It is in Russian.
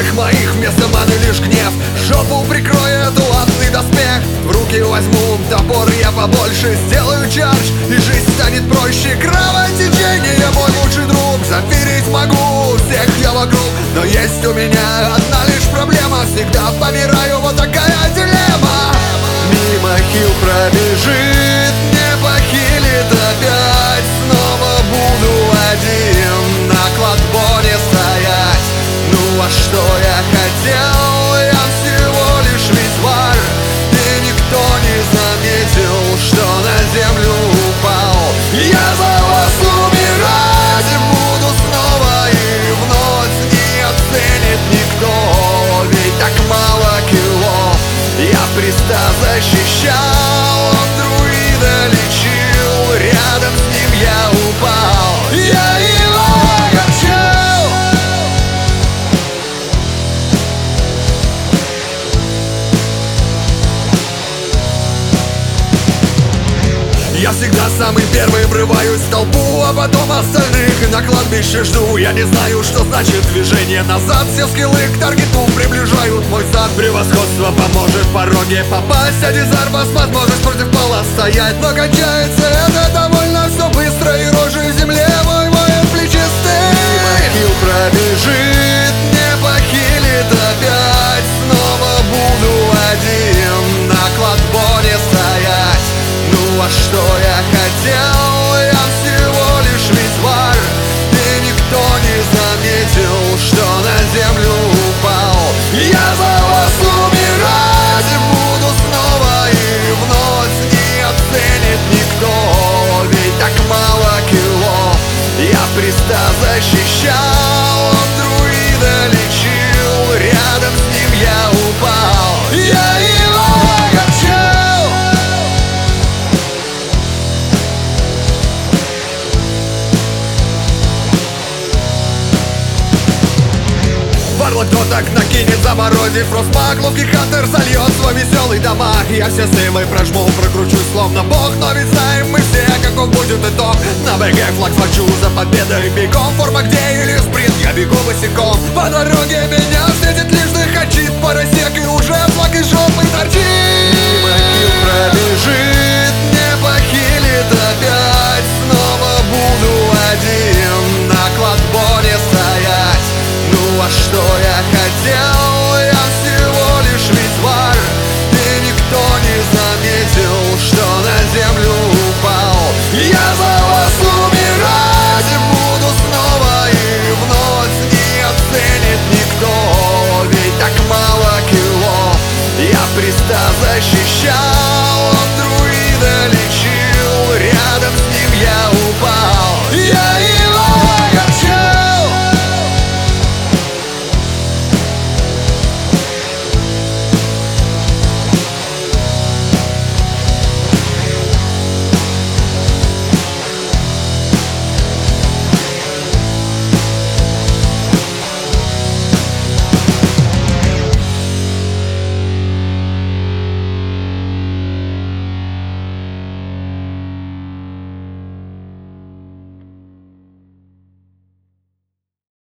силах моих вместо маны лишь гнев. Жопу прикроет латный доспех. В руки возьму топор я побольше, сделаю чардж, и жизнь станет проще. Кровотечение мой лучший друг, запереть могу всех я вокруг. Но есть у меня одна лишь проблема, всегда помираю, вот такая дилемма. Мимо хил пробежит, не похилит опять. Снова буду один на кладбоне стоять. Ну а что я хотел? Я всего лишь визуар, и никто не заметил, что на землю упал. Я за вас умирать буду снова и вновь, не оценит никто, ведь так мало кило. Я Христа защищал, он друида лечил, рядом с ним я упал. Я его огорчил. Я всегда самый первый врываюсь в толпу, а потом остальных, и на кладбище жду. Я не знаю, что значит движение назад. Все скиллы к таргету приближают мой зад. Превосходство поможет в пороге попасть, а дизарбас возможность против пола стоять. Но кончается это довольно все быстро, и рожей в земле мой воин плечистый. Хил пробежит, не похилит опять. Снова буду один на кладбоне стоять. Ну а что я хотел? Я всего лишь визуар, и никто не заметил, что на землю упал. Я за вас умирать буду снова и вновь, не оценит никто, ведь так мало кило. Я Христа защищал, он друида лечил, рядом с ним я упал. Я его огорчил. Варлок кто так накинет, заморозив Фростмаг. Ловкий хантер зальет свой веселый дамаг. Я все сейвы прожму, прокручусь словно бог. Но ведь знаем мы все, каков будет итог. На БГ флаг схвачу за победой бегом. Форма где или спринт, я бегу босиком. По дороге меня встретит лишь дыхачит поросек, и уже флаг из жопы торчит. Хил пробежит, не похилит опять. Снова буду один на кладбоне стоять. Ну а что я хотел? Я всего лишь визуар, и никто не заметил, что на землю упал. Я за вас умирать буду снова и вновь, не оценит никто, ведь так мало кило. Я Христа защищал.